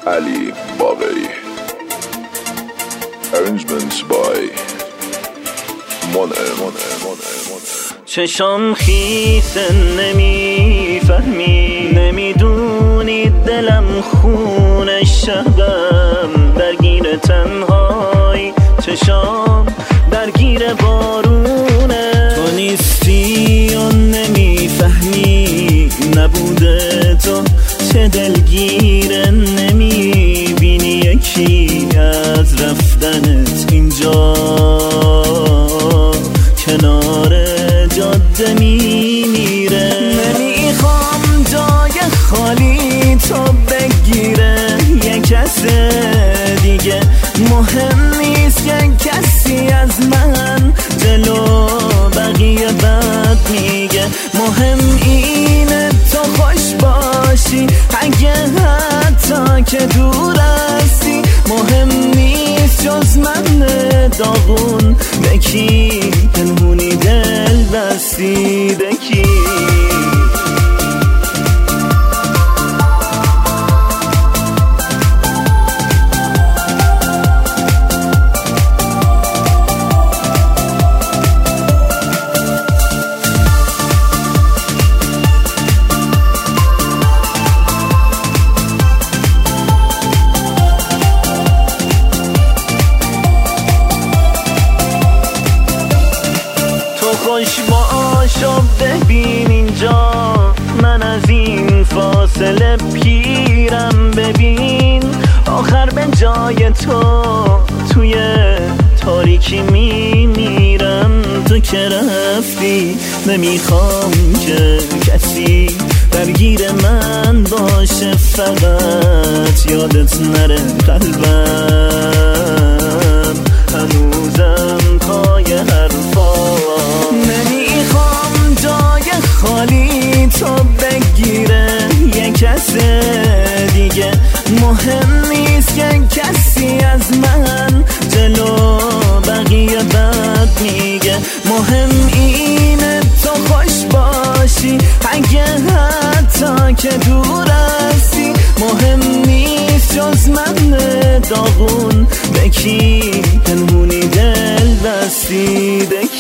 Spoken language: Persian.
علی باقری. Arrangements by منعم. چشام خیسه نمیفهمی، نمیدونی دلم خون شبم درگیر تنهایی، چشام درگیر بارونه. تو نیستی و نمیفهمی، نبوده تو چه دلگیره، نمیبینی یکی از رفتنت اینجا کنار جاده میمیره. نمیخوام جای خالی تو بگیره یه کس دیگه، مهم نیست که کسی از من جلو بقیه بد میگه، مهم اینه تو خوش باشی اگه حتی که دور هستی، مهم نیست جز من داغون به کی پنهونی دل بستی، به کی. خوش باش و ببین اینجا، من از این فاصله پیرم، ببین آخر به جای تو توی تاریکی میمیرم. تو که رفتی نمیخوام که کسی درگیر من باشه، فقط یادت نره قلبم هنوزم پای حرفام. نمیخوام جای خالی تو بگیره یه کس دیگه، مهم نیست که کسی از من جلو بقیه بد میگه، مهم اینه تو خوش باشی اگه حتی که دور هستی، مهم نیست جز من داغون به کی پنهونی دل بستی، به کی.